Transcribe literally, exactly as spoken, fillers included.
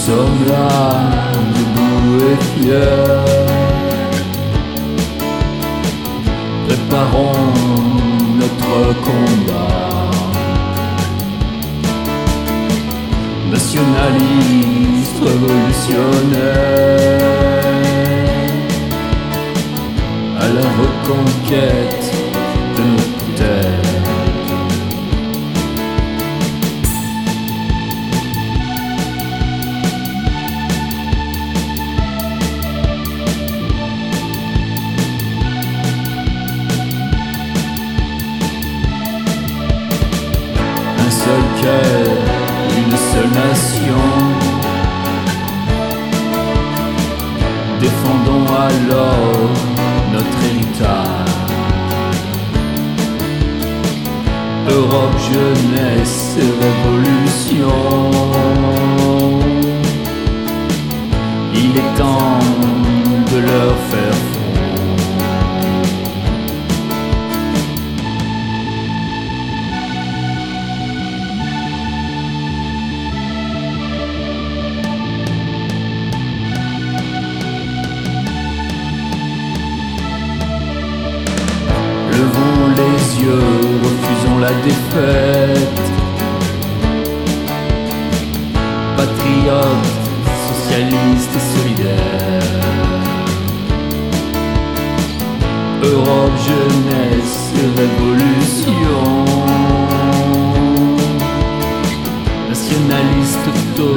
sommes là, debout et fiers. Préparons notre combat. Nationalistes, révolutionnaires, à la reconquête de nos terres. Un seul cœur, une seule nation. Défendons alors notre héritage. Europe, jeunesse et révolution. Il est temps de leur faire front. Levons les yeux, refusons la défaite. Patriotes, socialistes et solidaires. Europe, jeunesse et révolution. Nationalistes